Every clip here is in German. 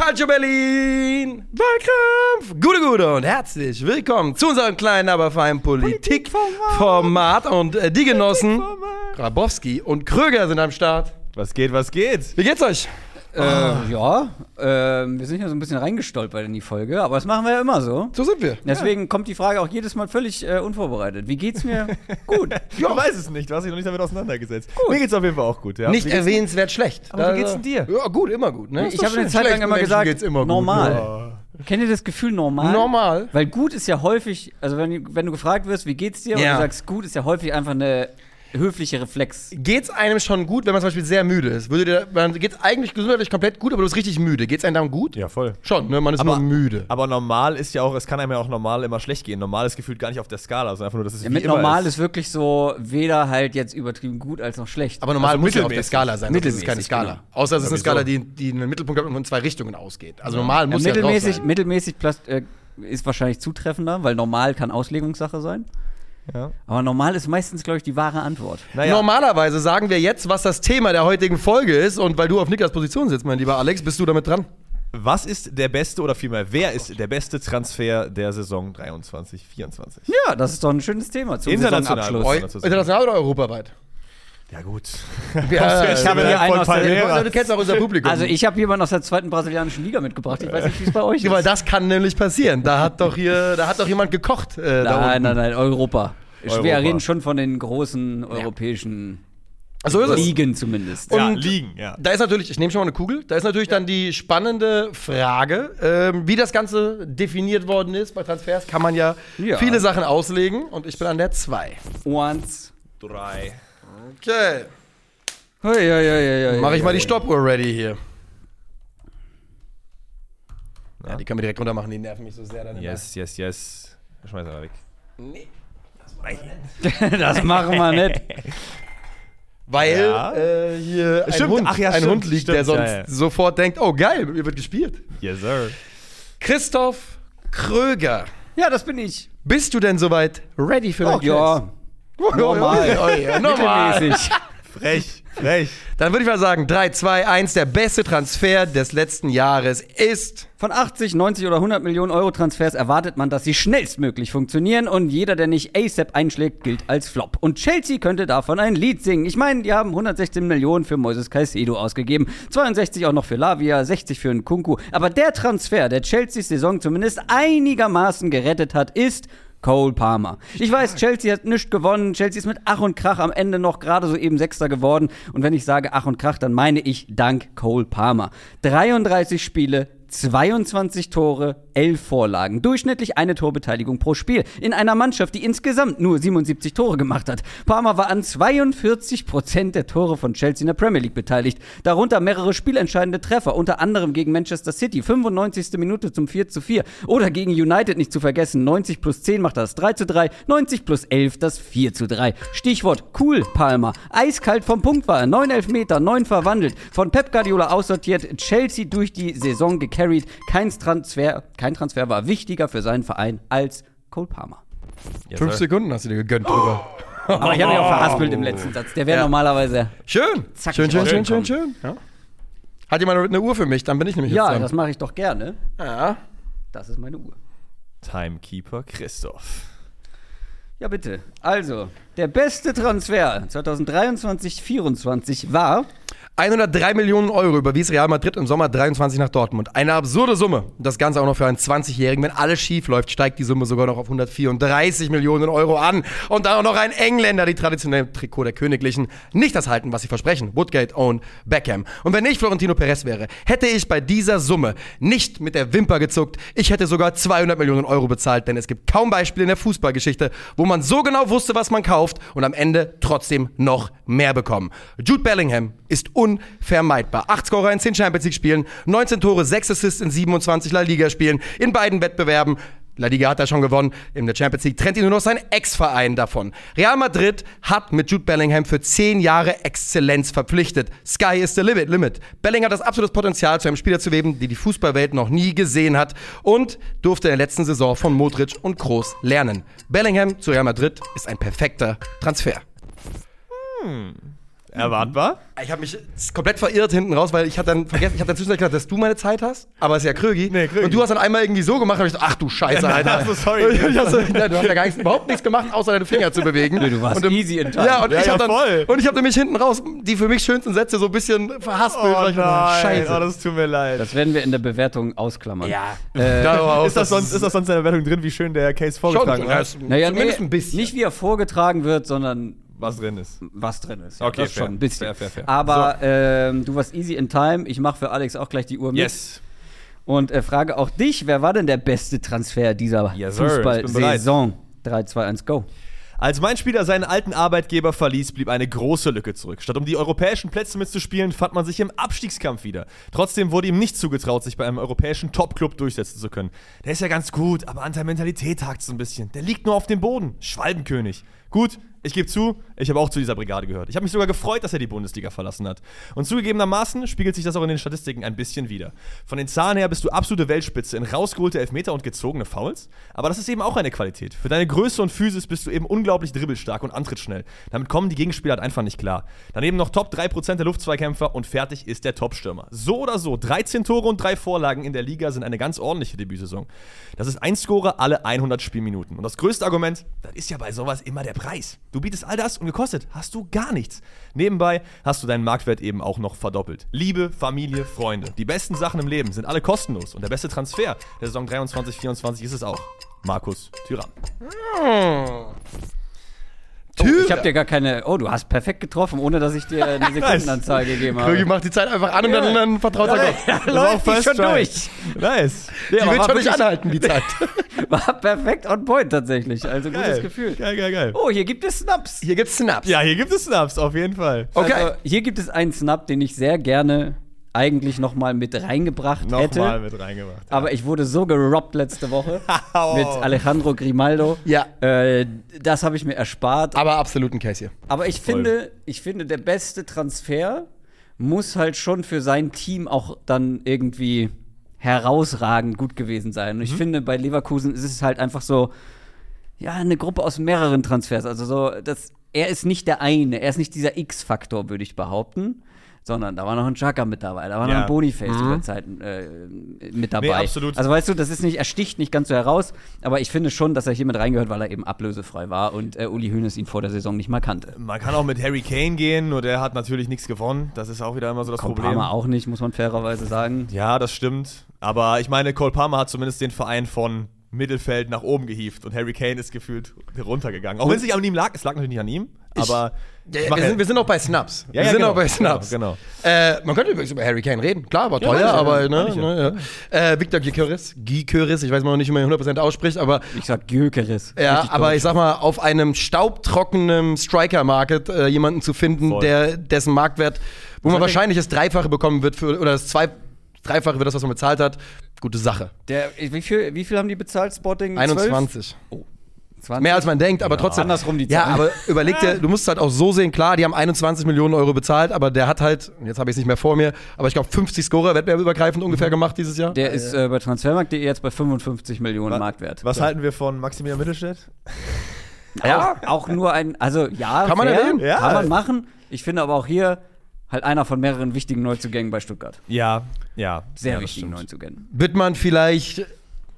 Calcio Berlin, Wahlkampf, Gute und herzlich willkommen zu unserem kleinen, aber feinen Politikformat. Und die Genossen Grabowski und Kröger sind am Start. Was geht? Wie geht's euch? Wir sind ja so ein bisschen reingestolpert in die Folge, aber das machen wir ja immer so. So sind wir. Deswegen kommt die Frage auch jedes Mal völlig unvorbereitet. Wie geht's mir? Gut. Ich weiß es nicht, du hast dich noch nicht damit auseinandergesetzt. Gut. Mir geht's auf jeden Fall auch gut. Ja. Nicht erwähnenswert schlecht. Aber wie geht's denn dir? Ja, gut, immer gut. Ne? Ich habe eine Zeit lang immer gesagt, normal. Ja. Kennt ihr das Gefühl normal? Normal. Weil gut ist ja häufig, also wenn du gefragt wirst, wie geht's dir, und du sagst gut, ist ja häufig einfach eine höfliche Reflex. Geht's einem schon gut, wenn man zum Beispiel sehr müde ist? Man geht's eigentlich gesundheitlich komplett gut, aber du bist richtig müde. Geht's einem dann gut? Ja, voll. Schon, ne? Man ist nur müde. Aber normal ist ja auch, es kann einem ja auch normal immer schlecht gehen. Normal ist gefühlt gar nicht auf der Skala, sondern einfach nur, dass es Ja, wie mit immer normal ist wirklich so weder halt jetzt übertrieben gut als noch schlecht. Aber normal Also muss ja auf der mittelmäßig. Skala sein. Das ist keine Mittelmäßig, Skala. genau. Außer es ist eine Sowieso. Skala, die einen Mittelpunkt hat und in zwei Richtungen ausgeht. Also normal muss ja drauf sein. Mittelmäßig ist wahrscheinlich zutreffender, weil normal kann Auslegungssache sein. Ja. Aber normal ist meistens, glaube ich, die wahre Antwort. Naja. Normalerweise sagen wir jetzt, was das Thema der heutigen Folge ist. Und weil du auf Niklas Position sitzt, mein lieber Alex, bist du damit dran? Was ist der beste, oder vielmehr, wer ist der beste Transfer der Saison 23/24? Ja, das ist doch ein schönes Thema zum International. Saisonabschluss. International oder europaweit? Ja, gut. Ja, ich habe hier einen aus der, du kennst auch unser Publikum. Also ich habe jemanden aus der 2. brasilianischen Liga mitgebracht. Ich weiß nicht, wie es bei euch Ja, weil ist. das kann nämlich passieren. Da hat doch jemand gekocht. Nein, Europa. Europa. Wir reden schon von den großen europäischen So ist es. Ligen zumindest. Und Ja, liegen, ja. Da ist natürlich, ich nehme schon mal eine Kugel, da ist natürlich dann die spannende Frage, wie das Ganze definiert worden ist bei Transfers, kann man ja viele Sachen auslegen und ich bin an der 2. 1. 3. Okay, Hoi. mache ich mal die Stoppuhr ready hier. Ja, die können wir direkt runter machen, die nerven mich so sehr dann immer. Yes. Schmeiß mal weg. Nee. Das machen wir nicht. Weil Ja. hier ein Stimmt. Hund, Ach ja, ein stimmt, Hund liegt, der stimmt, sonst ja. sofort denkt, oh geil, hier wird gespielt. Yes, sir. Christoph Kröger, Ja, das bin ich. bist du denn soweit ready für dein Ja, normal. Normal. Mittelmäßig. Frech. Dann würde ich mal sagen, 3, 2, 1, der beste Transfer des letzten Jahres ist... Von 80, 90 oder 100 Millionen Euro Transfers erwartet man, dass sie schnellstmöglich funktionieren und jeder, der nicht ASAP einschlägt, gilt als Flop. Und Chelsea könnte davon ein Lied singen. Ich meine, die haben 116 Millionen für Moises Caicedo ausgegeben, 62 auch noch für Lavia, 60 für Nkunku. Aber der Transfer, der Chelseas Saison zumindest einigermaßen gerettet hat, ist... Cole Palmer. Ich weiß, Chelsea hat nichts gewonnen. Chelsea ist mit Ach und Krach am Ende noch gerade so eben Sechster geworden. Und wenn ich sage Ach und Krach, dann meine ich dank Cole Palmer. 33 Spiele, 22 Tore, 11 Vorlagen. Durchschnittlich eine Torbeteiligung pro Spiel. In einer Mannschaft, die insgesamt nur 77 Tore gemacht hat. Palmer war an 42% der Tore von Chelsea in der Premier League beteiligt. Darunter mehrere spielentscheidende Treffer, unter anderem gegen Manchester City, 95. Minute zum 4:4. Oder gegen United nicht zu vergessen, 90 plus 10 macht das 3:3, 90 plus 11 das 4:3. Stichwort cool, Palmer. Eiskalt vom Punkt war er, 9 Elfmeter, 9 verwandelt. Von Pep Guardiola aussortiert, Chelsea durch die Saison gecarried. Kein Transfer war wichtiger für seinen Verein als Cole Palmer. Yes, 5 sir. Sekunden hast du dir gegönnt drüber. Aber ich habe mich auch verhaspelt im letzten Satz. Der wäre normalerweise... Schön. Zackig Schön. Ja. Hat jemand eine Uhr für mich? Dann bin ich nämlich jetzt Ja, dran. das mache ich doch gerne. Ja. Das ist meine Uhr. Timekeeper Christoph. Ja, bitte. Also, der beste Transfer 2023/24 war... 103 Millionen Euro überwies Real Madrid im Sommer 23 nach Dortmund. Eine absurde Summe. Das Ganze auch noch für einen 20-Jährigen. Wenn alles schief läuft, steigt die Summe sogar noch auf 134 Millionen Euro an. Und dann auch noch ein Engländer, die traditionelle Trikot der Königlichen, nicht das halten, was sie versprechen. Woodgate own Beckham. Und wenn ich Florentino Perez wäre, hätte ich bei dieser Summe nicht mit der Wimper gezuckt. Ich hätte sogar 200 Millionen Euro bezahlt, denn es gibt kaum Beispiele in der Fußballgeschichte, wo man so genau wusste, was man kauft und am Ende trotzdem noch mehr bekommen. Jude Bellingham ist unvermeidbar. 8 Scorer in 10 Champions League Spielen, 19 Tore, 6 Assists in 27 La Liga Spielen, in beiden Wettbewerben. La Liga hat er schon gewonnen, in der Champions League trennt ihn nur noch sein Ex-Verein davon. Real Madrid hat mit Jude Bellingham für 10 Jahre Exzellenz verpflichtet. Sky is the limit. Bellingham hat das absolute Potenzial, zu einem Spieler zu werden, die die Fußballwelt noch nie gesehen hat und durfte in der letzten Saison von Modric und Kroos lernen. Bellingham zu Real Madrid ist ein perfekter Transfer. Erwartbar. Ich habe mich komplett verirrt hinten raus, weil ich hatte dann vergessen, ich habe dann zwischendurch gedacht, dass du meine Zeit hast, aber es ist ja Krögi. Nee, Krögi. Und du hast dann einmal irgendwie so gemacht, und ich so, ach du Scheiße, Alter. Ach so, sorry. Du hast ja gar überhaupt nichts gemacht, außer deine Finger zu bewegen. Du warst easy in time. Ja, und Ja, ich ja, habe dann voll. und ich habe nämlich hinten raus die für mich schönsten Sätze so ein bisschen verhaspelt. Oh weil ich dachte, nein, Scheiße. oh, das tut mir leid. Das werden wir in der Bewertung ausklammern. Ja. Ist das sonst in der Wertung drin, wie schön der Case vorgetragen wird? Naja, zumindest ein bisschen. Nicht wie er vorgetragen wird, sondern Was drin ist. was drin ist. Ja, Okay, das fair. schon ein bisschen. Fair. Aber du warst easy in time. Ich mache für Alex auch gleich die Uhr mit. Yes. Und frage auch dich, wer war denn der beste Transfer dieser Yes, sir. Ich bin bereit. Fußball-Saison? 3, 2, 1, go. Als mein Spieler seinen alten Arbeitgeber verließ, blieb eine große Lücke zurück. Statt um die europäischen Plätze mitzuspielen, fand man sich im Abstiegskampf wieder. Trotzdem wurde ihm nicht zugetraut, sich bei einem europäischen Top-Club durchsetzen zu können. Der ist ja ganz gut, aber an der Mentalität hakt es so ein bisschen. Der liegt nur auf dem Boden. Schwalbenkönig. Gut, ich gebe zu, ich habe auch zu dieser Brigade gehört. Ich habe mich sogar gefreut, dass er die Bundesliga verlassen hat. Und zugegebenermaßen spiegelt sich das auch in den Statistiken ein bisschen wider. Von den Zahlen her bist du absolute Weltspitze in rausgeholte Elfmeter und gezogene Fouls. Aber das ist eben auch eine Qualität. Für deine Größe und Physis bist du eben unglaublich dribbelstark und antrittsschnell. Damit kommen die Gegenspieler halt einfach nicht klar. Daneben noch Top 3% der Luftzweikämpfer und fertig ist der Topstürmer. So oder so, 13 Tore und 3 Vorlagen in der Liga sind eine ganz ordentliche Debütsaison. Das ist ein Scorer alle 100 Spielminuten. Und das größte Argument, das ist ja bei sowas immer der Preis. Du bietest all das und gekostet hast du gar nichts. Nebenbei hast du deinen Marktwert eben auch noch verdoppelt. Liebe, Familie, Freunde. Die besten Sachen im Leben sind alle kostenlos. Und der beste Transfer der Saison 23/24 ist es auch. Markus Thuram. Oh, ich habe dir gar keine. Oh, du hast perfekt getroffen, ohne dass ich dir eine Sekundenanzahl gegeben habe. Krögi macht die Zeit einfach an und dann vertraut er Gott. Ja, läuft die schon durch. Nice. Die aber will war schon nicht wirklich- anhalten, die Zeit. War perfekt on point tatsächlich. Also gutes Geil. Gefühl. Geil. Oh, hier gibt es Snaps. Hier gibt's Snaps. Ja, hier gibt es Snaps, auf jeden Fall. Okay. Also, hier gibt es einen Snap, den ich sehr gerne eigentlich nochmal mit reingebracht hätte. Nochmal mit reingemacht. Aber ich wurde so gerobbt letzte Woche Oh. mit Alejandro Grimaldo. Ja. Das habe ich mir erspart. Aber absolut ein Case hier. Aber ich finde, der beste Transfer muss halt schon für sein Team auch dann irgendwie herausragend gut gewesen sein. Und ich finde, bei Leverkusen ist es halt einfach so, ja, eine Gruppe aus mehreren Transfers. Also so, er ist nicht der eine, er ist nicht dieser X-Faktor, würde ich behaupten. Sondern da war noch ein Xhaka mit dabei, da war noch ein Boniface über Zeit mit dabei. Nee, absolut. Also weißt du, das ist nicht, er sticht nicht ganz so heraus, aber ich finde schon, dass er hier mit reingehört, weil er eben ablösefrei war und Uli Hoeneß ihn vor der Saison nicht mal kannte. Man kann auch mit Harry Kane gehen, nur der hat natürlich nichts gewonnen. Das ist auch wieder immer so das Problem. Palmer auch nicht, muss man fairerweise sagen. Ja, das stimmt. Aber ich meine, Cole Palmer hat zumindest den Verein von Mittelfeld nach oben gehievt und Harry Kane ist gefühlt runtergegangen. Auch wenn es nicht an ihm lag, es lag natürlich nicht an ihm, aber Wir sind auch bei Snaps. Ja, wir sind genau, auch bei Snaps. Genau. Man könnte übrigens über Harry Kane reden. Klar, war teuer, weiß ich, aber weiß ich, Victor Gyökeres, ich weiß mal nicht, wie man ihn 100% ausspricht, aber Ich sag Gyökeres. ja, Richtig aber deutsch. ich sag mal, auf einem staubtrockenen Striker-Market jemanden zu finden, Voll. dessen Marktwert, wo man wahrscheinlich das Dreifache bekommen wird oder das Dreifache für das, was man bezahlt hat, gute Sache. Wie viel haben die bezahlt, Sporting? 21. 20? Mehr als man denkt, aber trotzdem. Andersrum die Ja, Zahlen. aber überleg dir, du musst es halt auch so sehen, klar, die haben 21 Millionen Euro bezahlt, aber der hat halt, jetzt habe ich es nicht mehr vor mir, aber ich glaube 50 Scorer wettbewerbsübergreifend ungefähr gemacht dieses Jahr. Der ist bei Transfermarkt.de jetzt bei 55 Millionen Marktwert. Was halten wir von Maximilian Mittelstädt? Ja, auch nur also ja, Kann man fair, erwähnen? Ja. kann man machen. Ich finde aber auch hier halt einer von mehreren wichtigen Neuzugängen bei Stuttgart. Ja. Sehr das wichtigen stimmt. Neuzugängen. Wird man vielleicht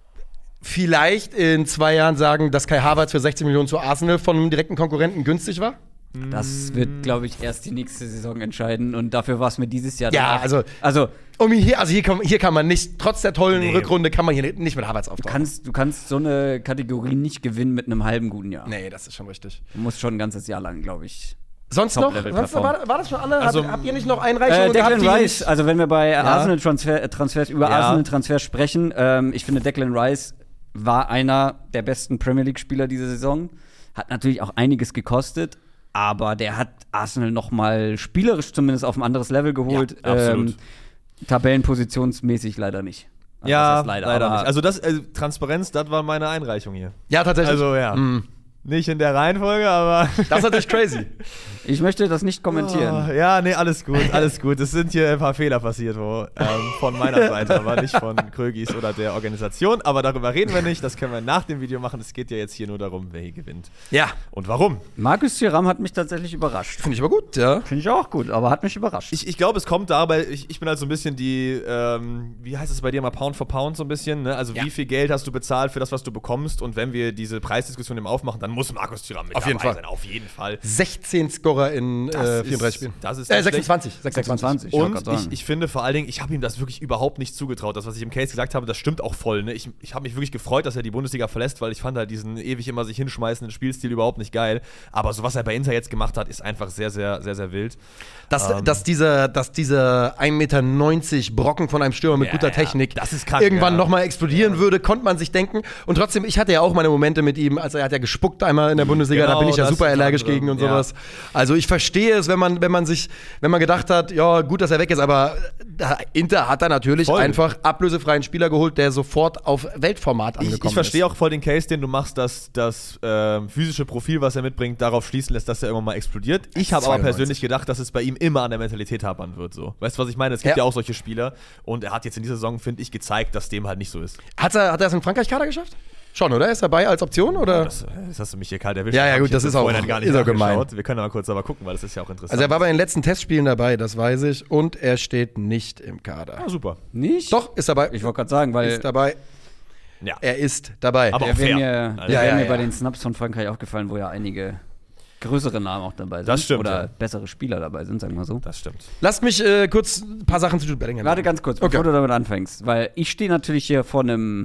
in 2 Jahren sagen, dass Kai Havertz für 16 Millionen zu Arsenal von einem direkten Konkurrenten günstig war? Das wird, glaube ich, erst die nächste Saison entscheiden und dafür war es mir dieses Jahr Ja, dann auch- also Hier kann man nicht, trotz der tollen Nee. Rückrunde, kann man hier nicht mit Havertz auftauchen. du kannst so eine Kategorie nicht gewinnen mit einem halben guten Jahr. Nee, das ist schon richtig. Du musst schon ein ganzes Jahr lang, glaube ich. Sonst noch? Top-Level performen. War das schon alle? Also, habt ihr nicht noch Einreichungen Declan gehabt? Rice, also wenn wir bei Arsenal-Transfers über Ja. Arsenal-Transfers sprechen, ich finde, Declan Rice war einer der besten Premier League-Spieler diese Saison. Hat natürlich auch einiges gekostet, aber der hat Arsenal noch mal spielerisch zumindest auf ein anderes Level geholt. Ja, absolut. Tabellenpositionsmäßig leider nicht. Also, Ja, das heißt leider aber nicht. Also Transparenz, das war meine Einreichung hier. Ja, tatsächlich. Also ja. Nicht in der Reihenfolge, aber Das ist natürlich crazy. Ich möchte das nicht kommentieren. Oh, ja, nee, alles gut, alles gut. Es sind hier ein paar Fehler passiert, von meiner Seite, aber nicht von Krögis oder der Organisation. Aber darüber reden wir nicht, das können wir nach dem Video machen. Es geht ja jetzt hier nur darum, wer hier gewinnt. Ja. Und warum. Markus Thuram hat mich tatsächlich überrascht. Finde ich aber gut, ja. Finde ich auch gut, aber hat mich überrascht. Ich glaube, es kommt dabei, ich bin halt so ein bisschen die, wie heißt es bei dir mal, Pound for Pound so ein bisschen, ne? Also wie viel Geld hast du bezahlt für das, was du bekommst? Und wenn wir diese Preisdiskussion eben aufmachen, dann muss Markus Thuram mit dabei sein. Auf jeden Fall. 16 Scorer in 34 Spielen. Das ist 26. 26. Und ich finde vor allen Dingen, ich habe ihm das wirklich überhaupt nicht zugetraut. Das, was ich im Case gesagt habe, das stimmt auch voll. Ne? Ich habe mich wirklich gefreut, dass er die Bundesliga verlässt, weil ich fand halt diesen ewig immer sich hinschmeißenden Spielstil überhaupt nicht geil. Aber so was er bei Inter jetzt gemacht hat, ist einfach sehr, sehr, sehr, sehr wild. Dass diese 1,90 Meter Brocken von einem Stürmer mit guter Technik das ist krank, irgendwann nochmal explodieren würde, konnte man sich denken. Und trotzdem, ich hatte ja auch meine Momente mit ihm, also er hat ja gespuckt einmal in der Bundesliga, da bin ich ja super allergisch gegen und sowas. Also ich verstehe es, wenn man gedacht hat, ja gut, dass er weg ist, aber Inter hat da natürlich einfach ablösefreien Spieler geholt, der sofort auf Weltformat angekommen ist. Ich verstehe auch voll den Case, den du machst, dass das physische Profil, was er mitbringt, darauf schließen lässt, dass er irgendwann mal explodiert. Ich habe aber persönlich gedacht, dass es bei ihm immer an der Mentalität hapern wird. So. Weißt du, was ich meine? Es gibt ja auch solche Spieler und er hat jetzt in dieser Saison, finde ich, gezeigt, dass dem halt nicht so ist. Hat er es in Frankreich-Kader geschafft? Schon, oder? Ist er dabei als Option? Oder? Das hast du mich hier kalt erwischt. Ja, gut, das ist auch gemein. Wir können aber kurz gucken, weil das ist ja auch interessant. Also er war bei den letzten Testspielen dabei, das weiß ich. Und er steht nicht im Kader. Ah, super. Nicht? Doch, ist dabei. Ich wollte gerade sagen, weil... Ist dabei. Ja. Er ist dabei. Aber der wäre mir bei den Snaps von Frankreich aufgefallen, wo ja einige größere Namen auch dabei sind. Das stimmt. Oder bessere Spieler dabei sind, sagen wir so. Das stimmt. Lasst mich kurz ein paar Sachen zu Jude Bellingham Warte ganz kurz, bevor du damit anfängst. Weil ich stehe natürlich hier vor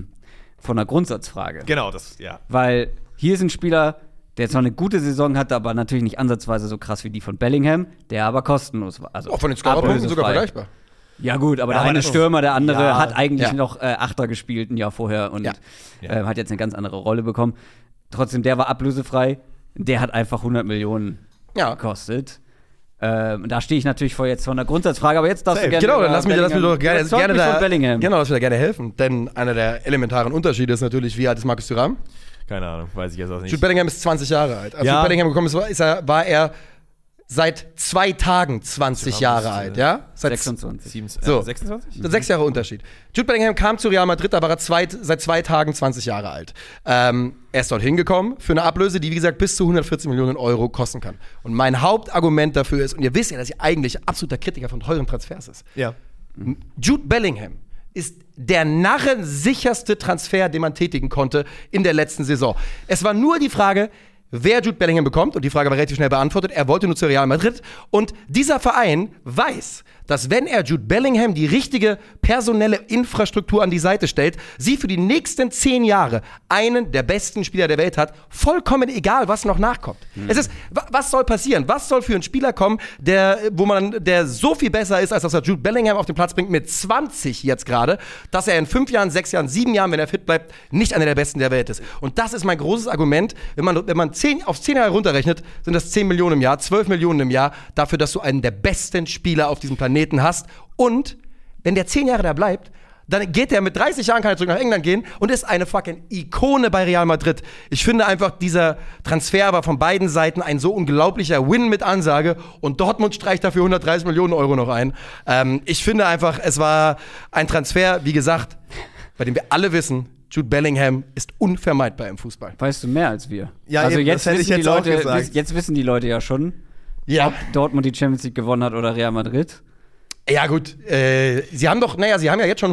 einer Grundsatzfrage. Genau, Weil hier ist ein Spieler, der zwar eine gute Saison hatte, aber natürlich nicht ansatzweise so krass wie die von Bellingham, der aber kostenlos war. Also auch von den Scorerpunkten sogar vergleichbar. Ja gut, aber der eine Stürmer, der andere hat eigentlich Ja. noch Achter gespielt ein Jahr vorher und Ja. Hat jetzt eine ganz andere Rolle bekommen. Trotzdem, der war ablösefrei. Der hat einfach 100 Millionen gekostet. Da stehe ich natürlich vor einer Grundsatzfrage, aber jetzt darfst du gerne. Genau, dann lass mich doch gerne da gerne helfen. Denn einer der elementaren Unterschiede ist natürlich, wie alt ist Markus Thuram? Keine Ahnung, weiß ich jetzt auch nicht. Jude Bellingham ist 20 Jahre alt. Als Jude Bellingham gekommen ist, war er seit 2 Tagen 20 Jahre alt, ja? Seit 26. 26? 6 Jahre Unterschied. Jude Bellingham kam zu Real Madrid, da war er seit 2 Tagen 20 Jahre alt. Er ist dort hingekommen für eine Ablöse, die, wie gesagt, bis zu 114 Millionen Euro kosten kann. Und mein Hauptargument dafür ist, und ihr wisst ja, dass ich eigentlich absoluter Kritiker von teuren Transfers ist. Ja. Jude Bellingham ist der narrensicherste Transfer, den man tätigen konnte in der letzten Saison. Es war nur die Frage, wer Jude Bellingham bekommt, und die Frage war relativ schnell beantwortet, er wollte nur zu Real Madrid. Und dieser Verein weiß, dass wenn er Jude Bellingham die richtige personelle Infrastruktur an die Seite stellt, sie für die nächsten 10 Jahre einen der besten Spieler der Welt hat, vollkommen egal, was noch nachkommt. Es ist, was soll passieren? Was soll für einen Spieler kommen, der so viel besser ist, als dass er Jude Bellingham auf den Platz bringt, mit 20 jetzt gerade, dass er in 5 Jahren, 6 Jahren, 7 Jahren, wenn er fit bleibt, nicht einer der Besten der Welt ist. Und das ist mein großes Argument, wenn man 10 Jahre runterrechnet, sind das 10 Millionen im Jahr, 12 Millionen im Jahr, dafür, dass du einen der besten Spieler auf diesem Planeten hast. Und wenn der 10 Jahre da bleibt, dann geht er mit 30 Jahren, kann er zurück nach England gehen und ist eine fucking Ikone bei Real Madrid. Ich finde einfach, dieser Transfer war von beiden Seiten ein so unglaublicher Win mit Ansage und Dortmund streicht dafür 130 Millionen Euro noch ein. Ich finde einfach, es war ein Transfer, wie gesagt, bei dem wir alle wissen, Jude Bellingham ist unvermeidbar im Fußball. Weißt du mehr als wir? Ja, also eben, jetzt das hätte ich jetzt auch gesagt. Jetzt wissen die Leute ja schon, ob Dortmund die Champions League gewonnen hat oder Real Madrid. Ja gut, sie haben ja jetzt schon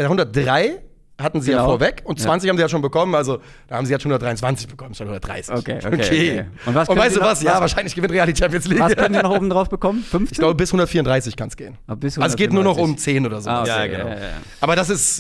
103 hatten sie ja vorweg und 20 haben sie ja schon bekommen, also da haben sie jetzt schon 123 bekommen, schon 130. Okay. Und weißt du was? Ja, wahrscheinlich gewinnt Real die Champions League. Was können die noch oben drauf bekommen? 15? Ich glaube, bis 134 kann es gehen. Also es geht nur noch um 10 oder so. Okay. Ja, genau. Aber das ist,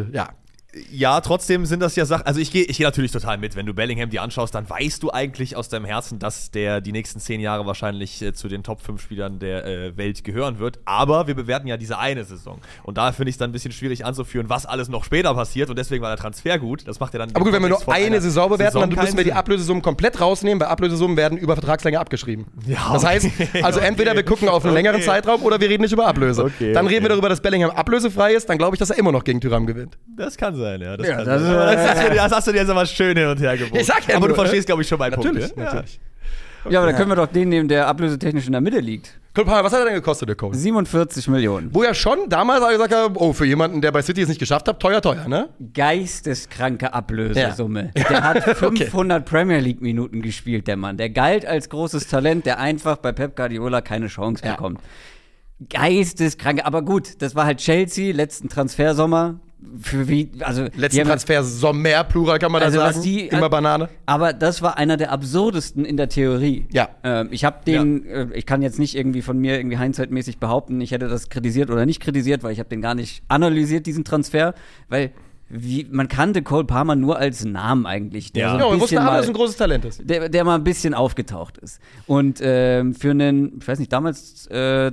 Ja, trotzdem sind das ja Sachen, also ich gehe natürlich total mit, wenn du Bellingham dir anschaust, dann weißt du eigentlich aus deinem Herzen, dass der die nächsten 10 Jahre wahrscheinlich zu den Top 5 Spielern der Welt gehören wird, aber wir bewerten ja diese eine Saison und da finde ich es dann ein bisschen schwierig anzuführen, was alles noch später passiert und deswegen war der Transfer gut, das macht ja dann... Aber gut, wenn wir nur eine Saison bewerten, dann müssen wir die Sinn. Ablösesummen komplett rausnehmen, weil Ablösesummen werden über Vertragslänge abgeschrieben. Ja, das heißt, also entweder wir gucken auf einen längeren Zeitraum oder wir reden nicht über Ablöse. Dann reden wir darüber, dass Bellingham ablösefrei ist, dann glaube ich, dass er immer noch gegen Thuram gewinnt. Das kann sein, ja. Das Das hast du dir jetzt aber schön hin und her gebogen. Ich sag ja aber nur, du verstehst, glaube ich, schon meinen Natürlich. Punkt. Ja? Ja, aber dann können wir doch den nehmen, der ablösetechnisch in der Mitte liegt. Cole Palmer, was hat er denn gekostet, der Cole? 47 Millionen. Wo ja schon damals gesagt hat, oh, für jemanden, der bei City es nicht geschafft hat, teuer, ne? Geisteskranke Ablösesumme. Der hat 500 Premier League Minuten gespielt, der Mann. Der galt als großes Talent, der einfach bei Pep Guardiola keine Chance bekommt. Geisteskranke, aber gut, das war halt Chelsea, letzten Transfersommer. Letzten Transfer-Sommer, Plural kann man da sagen. Immer Banane. Aber das war einer der absurdesten in der Theorie. Ja. Ich kann jetzt nicht irgendwie von mir irgendwie hindsightmäßig behaupten, ich hätte das kritisiert oder nicht kritisiert, weil ich habe den gar nicht analysiert, diesen Transfer, weil man kannte Cole Palmer nur als Namen eigentlich. Der man wusste aber, dass ein großes Talent ist. Der mal ein bisschen aufgetaucht ist. Und für einen, ich weiß nicht, damals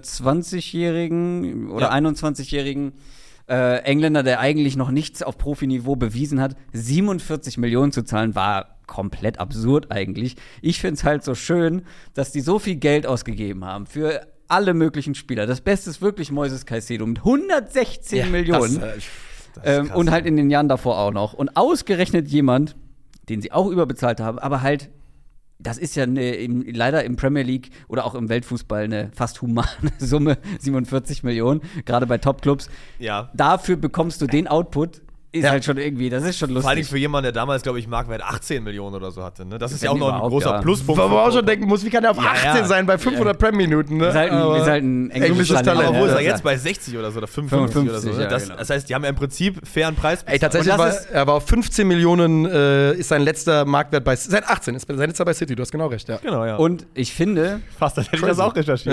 20-Jährigen oder 21-Jährigen Engländer, der eigentlich noch nichts auf Profiniveau bewiesen hat, 47 Millionen zu zahlen, war komplett absurd eigentlich. Ich finde es halt so schön, dass die so viel Geld ausgegeben haben für alle möglichen Spieler. Das Beste ist wirklich Moises Caicedo mit 116 Millionen. Das ist und halt in den Jahren davor auch noch. Und ausgerechnet jemand, den sie auch überbezahlt haben, aber halt, das ist ja leider im Premier League oder auch im Weltfußball eine fast humane Summe, 47 Millionen, gerade bei Topclubs. Ja. Dafür bekommst du den Output, ist halt schon irgendwie, das ist schon lustig. Vor allem für jemanden, der damals, glaube ich, Marktwert 18 Millionen oder so hatte. Ne? Das ist ja auch noch ein großer Pluspunkt. Wo man auch schon denken muss, wie kann der auf 18 sein bei 500 Prem-Minuten? Ne? Ist halt ein englisches Talent. Aber wo ist er jetzt bei 60 oder so oder 55 oder so? Ne? Ja, das heißt, die haben ja im Prinzip fairen Preis. Tatsächlich er war auf 15 Millionen, ist sein letzter Marktwert seit 18, ist sein letzter bei City, du hast genau recht, ja. Genau, ja. Und ich finde, fast, hätte ich das auch recherchiert.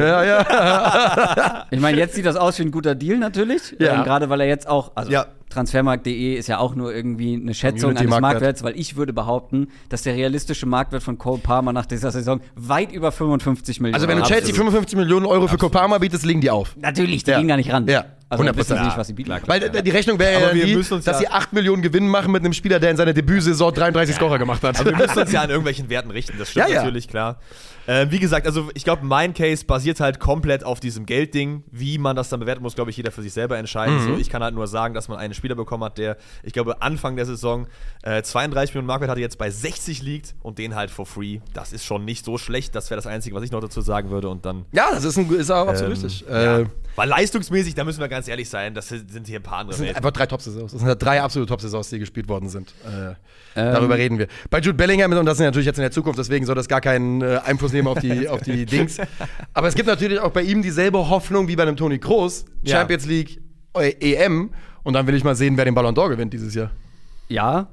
Ja. Ich meine, jetzt sieht das aus wie ein guter Deal natürlich, gerade weil er jetzt auch, Transfermarkt.de ist ja auch nur irgendwie eine Schätzung eines Marktwerts, weil ich würde behaupten, dass der realistische Marktwert von Cole Palmer nach dieser Saison weit über 55 Millionen. Also wenn du Chelsea 55 Millionen Euro für Cole Palmer bietest, legen die auf. Natürlich, die gehen gar nicht ran. Ja. Also 100%. wissen sie nicht, was sie bieten. Weil die Rechnung wäre ja die, dass sie 8 Millionen Gewinn machen mit einem Spieler, der in seiner Debütsaison 33 Scorer gemacht hat. Aber wir müssen uns ja an irgendwelchen Werten richten, das stimmt natürlich, klar. Wie gesagt, also ich glaube, mein Case basiert halt komplett auf diesem Geldding. Wie man das dann bewerten muss, glaube ich, jeder für sich selber entscheiden. So, ich kann halt nur sagen, dass man einen Spieler bekommen hat, der, ich glaube, Anfang der Saison 32 Millionen Marktwert hatte, jetzt bei 60 liegt und den halt for free. Das ist schon nicht so schlecht. Das wäre das Einzige, was ich noch dazu sagen würde. Und dann, ja, das ist auch absolut richtig. Weil leistungsmäßig, da müssen wir ganz ehrlich sein, das sind hier ein paar andere Das sind einfach 3 Top-Saisons. Das sind 3 absolute Top-Saisons, die gespielt worden sind. Darüber reden wir. Bei Jude Bellingham, und das ist natürlich jetzt in der Zukunft, deswegen soll das gar keinen Einfluss nehmen auf die Dings. Aber es gibt natürlich auch bei ihm dieselbe Hoffnung wie bei einem Toni Kroos. Champions League, EM. Und dann will ich mal sehen, wer den Ballon d'Or gewinnt dieses Jahr. Ja,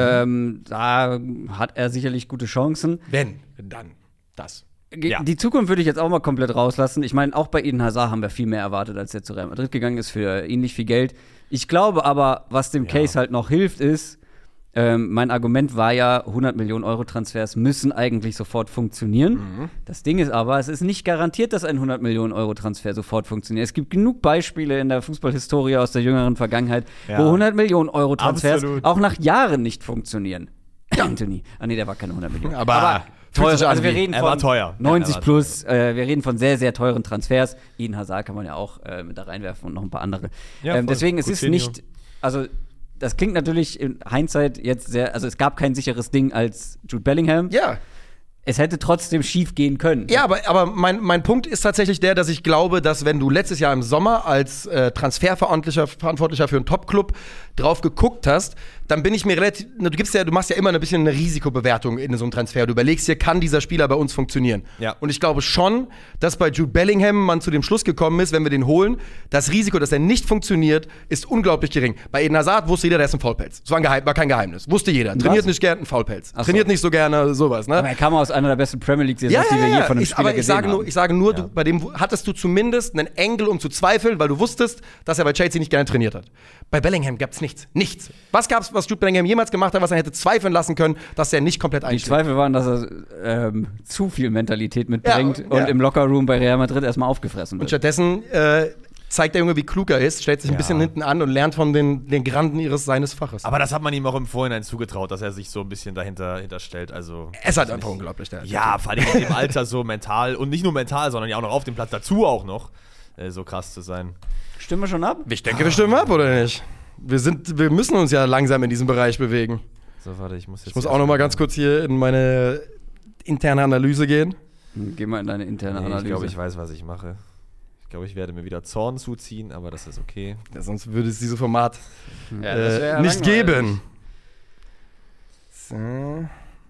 da hat er sicherlich gute Chancen. Wenn dann das. Die Zukunft würde ich jetzt auch mal komplett rauslassen. Ich meine, auch bei Eden Hazard haben wir viel mehr erwartet, als er zu Real Madrid gegangen ist für ähnlich viel Geld. Ich glaube aber, was dem Case halt noch hilft, ist, mein Argument war ja, 100 Millionen Euro Transfers müssen eigentlich sofort funktionieren. Das Ding ist aber, es ist nicht garantiert, dass ein 100 Millionen Euro Transfer sofort funktioniert. Es gibt genug Beispiele in der Fußballhistorie aus der jüngeren Vergangenheit, wo 100 Millionen Euro Transfers auch nach Jahren nicht funktionieren. Anthony. Der war keine 100 Millionen. Aber teuer. Also wir reden von teuer. 90 plus. Wir reden von sehr, sehr teuren Transfers. Eden Hazard kann man ja auch mit da reinwerfen und noch ein paar andere. Ja, deswegen, es ist nicht, also das klingt natürlich in Hindsight jetzt sehr, also es gab kein sicheres Ding als Jude Bellingham. Ja. Es hätte trotzdem schief gehen können. Ja, aber mein Punkt ist tatsächlich der, dass ich glaube, dass wenn du letztes Jahr im Sommer als Transferverantwortlicher für einen Top-Club drauf geguckt hast, dann bin ich mir relativ, du machst ja immer ein bisschen eine Risikobewertung in so einem Transfer. Du überlegst dir, kann dieser Spieler bei uns funktionieren? Ja. Und ich glaube schon, dass bei Jude Bellingham man zu dem Schluss gekommen ist, wenn wir den holen, das Risiko, dass er nicht funktioniert, ist unglaublich gering. Bei Eden Hazard wusste jeder, der ist ein Faulpelz. Das war kein Geheimnis. Wusste jeder. Trainiert nicht gerne, ein Faulpelz. Trainiert nicht so gerne, sowas. Ne? Aber er kam aus einer der besten Premier League-Saisons, die wir je von einem Spieler gesehen haben. Ich sage nur, bei dem hattest du zumindest einen Engel, um zu zweifeln, weil du wusstest, dass er bei Chelsea nicht gerne trainiert hat. Bei Bellingham gab es nichts. Nichts. Was gab's, was Jude Bellingham jemals gemacht hat, was er hätte zweifeln lassen können, dass er nicht komplett einschlägt? Die Zweifel waren, dass er zu viel Mentalität mitbringt und im Lockerroom bei Real Madrid erstmal aufgefressen wird. Und stattdessen zeigt der Junge, wie klug er ist, stellt sich ein bisschen hinten an und lernt von den Granden seines Faches. Aber das hat man ihm auch im Vorhinein zugetraut, dass er sich so ein bisschen dahinter stellt. Also, es ist halt einfach unglaublich. Ja, vor allem in dem Alter so mental und nicht nur mental, sondern ja auch noch auf dem Platz dazu auch noch so krass zu sein. Stimmen wir schon ab? Ich denke, wir stimmen ab, oder nicht? Wir müssen uns ja langsam in diesem Bereich bewegen. So, warte, ich muss auch noch mal ganz kurz hier in meine interne Analyse gehen. Geh mal in deine interne Nee, Analyse. ich glaube, ich weiß, was ich mache. Ich glaube, ich werde mir wieder Zorn zuziehen, aber das ist okay. Ja, sonst würde es dieses Format Ja, das wär nicht langweilig. geben. So. Oh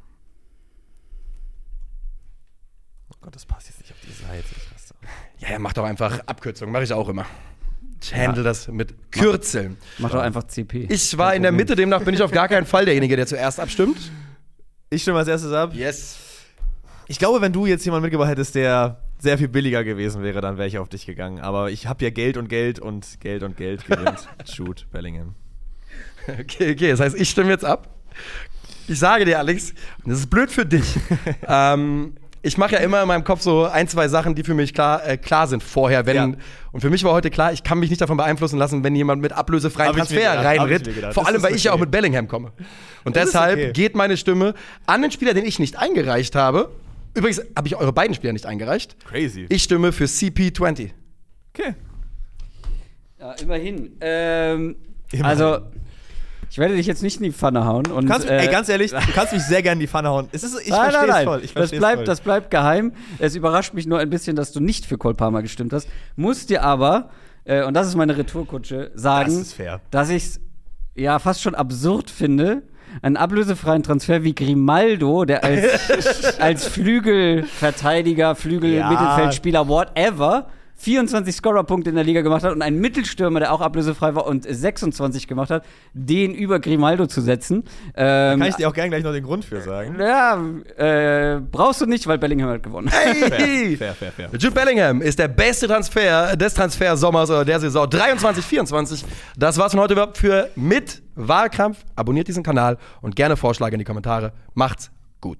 Gott, das passt jetzt nicht auf die Seite. Ich raste aus. Ja, mach doch einfach Abkürzungen, mache ich auch immer. Ich handle das mit Kürzeln. Mach doch einfach CP. Ich war in der Mitte, demnach bin ich auf gar keinen Fall derjenige, der zuerst abstimmt. Ich stimme als erstes ab. Yes. Ich glaube, wenn du jetzt jemanden mitgebracht hättest, der sehr viel billiger gewesen wäre, dann wäre ich auf dich gegangen. Aber ich habe ja Geld und Geld und Geld und Geld gewinnt. Jude Bellingham. Okay, das heißt, ich stimme jetzt ab. Ich sage dir, Alex, und das ist blöd für dich. Ich mache ja immer in meinem Kopf so 1, 2 Sachen, die für mich klar sind vorher. Wenn, Ja. Und für mich war heute klar, ich kann mich nicht davon beeinflussen lassen, wenn jemand mit ablösefreien Hab ich mir Transfer gedacht, hab ich reinritt. mir gedacht. Vor Das allem, ist weil ich ja auch okay. mit Bellingham komme. Und Das ist deshalb okay. geht meine Stimme an den Spieler, den ich nicht eingereicht habe. Übrigens habe ich eure beiden Spieler nicht eingereicht. Crazy. Ich stimme für CP20. Okay. Ja, immerhin. Immerhin. Also, ich werde dich jetzt nicht in die Pfanne hauen. Und, Ganz ehrlich, du kannst mich sehr gerne in die Pfanne hauen. Ich verstehe es voll. Ich versteh's voll. Das bleibt geheim. Es überrascht mich nur ein bisschen, dass du nicht für Cole Palmer gestimmt hast. Muss dir aber, und das ist meine Retourkutsche, sagen, Das ist fair. dass ich es ja fast schon absurd finde, einen ablösefreien Transfer wie Grimaldo, der als Flügelverteidiger, Flügel-Mittelfeldspieler, whatever, 24 Scorerpunkte in der Liga gemacht hat und einen Mittelstürmer, der auch ablösefrei war und 26 gemacht hat, den über Grimaldo zu setzen. Kann ich dir auch gerne gleich noch den Grund für sagen. Ja, brauchst du nicht, weil Bellingham hat gewonnen. Hey! Fair. Jude Bellingham ist der beste Transfer des Transfersommers oder der Saison 23/24. Das war's von heute überhaupt für Mit Wahlkampf. Abonniert diesen Kanal und gerne Vorschläge in die Kommentare. Macht's gut.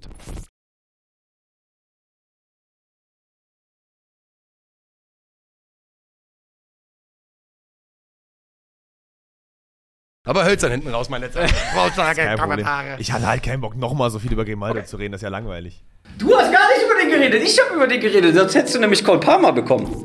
Aber Hölzern hinten raus, mein letzter Vorschlag. Kein Problem. Kommentare. Ich hatte halt keinen Bock, nochmal so viel über Grimaldo zu reden. Das ist ja langweilig. Du hast gar nicht über den geredet. Ich habe über den geredet. Sonst hättest du nämlich Cole Palmer bekommen.